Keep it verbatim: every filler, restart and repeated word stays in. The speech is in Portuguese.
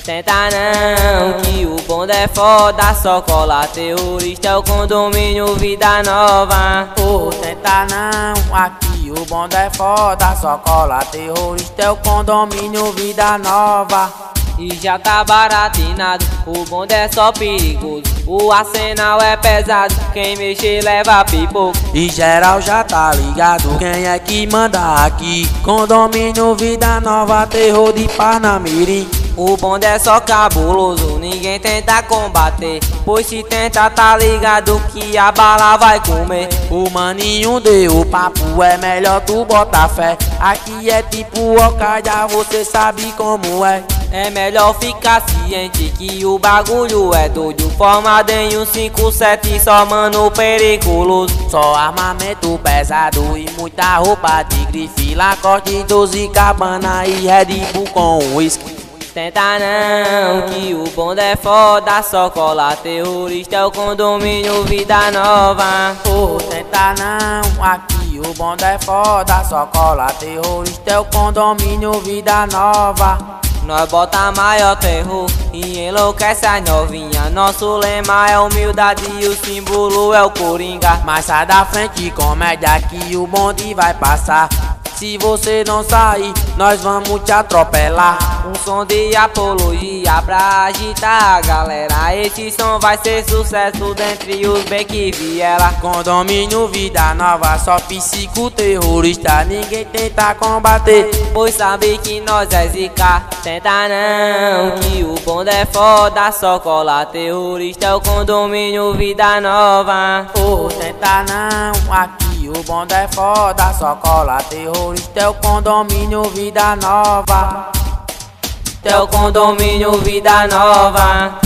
Tenta não, que o bonde é foda, só cola terrorista é o condomínio Vida Nova. Oh, tenta não, aqui o bonde é foda, só cola terrorista é o condomínio Vida Nova. E já tá baratinado, o bonde é só perigoso, o arsenal é pesado, quem mexer leva pipoco. E geral já tá ligado, quem é que manda aqui? Condomínio Vida Nova, terror de Parnamirim. O bonde é só cabuloso, ninguém tenta combater, pois se tenta tá ligado que a bala vai comer. O maninho deu o papo, é melhor tu botar fé. Aqui é tipo Al-Qaeda, você sabe como é. É melhor ficar ciente que o bagulho é doido, formado em um cinco sete, só mano periculoso. Só armamento pesado e muita roupa de grife, Lacoste, doze Cabana e Red Bull com whisky. Tenta não, que o bonde é foda, só cola terrorista é o condomínio Vida Nova. Oh, tenta não, aqui o bonde é foda, só cola terrorista é o condomínio Vida Nova. Nós bota maior terror e enlouquece as novinha. Nosso lema é humildade e o símbolo é o Coringa. Mas sai da frente, comédia, que o bonde vai passar. Se você não sair, nós vamos te atropelar. Um som de apologia pra agitar a galera. Esse som vai ser sucesso dentre os bem que vieram. Condomínio Vida Nova, só psicoterrorista, ninguém tenta combater, pois sabe que nós é zica. Tenta não, que o bonde é foda, só cola terrorista é o condomínio Vida Nova. Oh, tenta não, aqui o bonde é foda, só cola terrorista é o condomínio Vida Nova. É o condomínio Vida Nova.